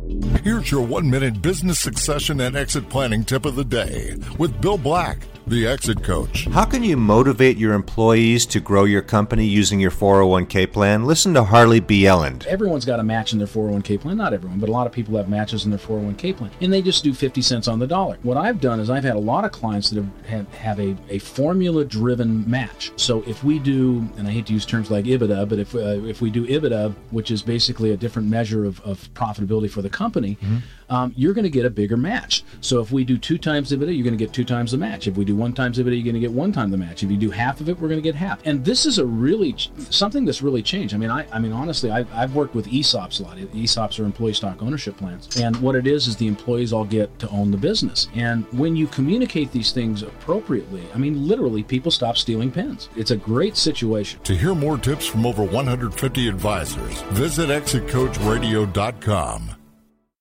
Here's your 1-minute business succession and exit planning tip of the day with Bill Black, the Exit Coach. How can you motivate your employees to grow your company using your 401k plan? Listen to Harley B. Elland. Everyone's got a match in their 401k plan. Not everyone, but a lot of people have matches in their 401k plan. And they just do 50 cents on the dollar. What I've done is I've had a lot of clients that have a formula-driven match. So if we do, and I hate to use terms like EBITDA, but if we do EBITDA, which is basically a different measure of profitability for the company, you're going to get a bigger match. So if we do 2 times EBITDA, you're going to get 2 times the match. If we do 1 times EBITDA, you're going to get 1 time the match. If you do half of it, we're going to get half. And this is something that's really changed. I mean, honestly, I've worked with ESOPs a lot. ESOPs are employee stock ownership plans. And what it is the employees all get to own the business. And when you communicate these things appropriately, I mean, literally, people stop stealing pens. It's a great situation. To hear more tips from over 150 advisors, visit ExitCoachRadio.com.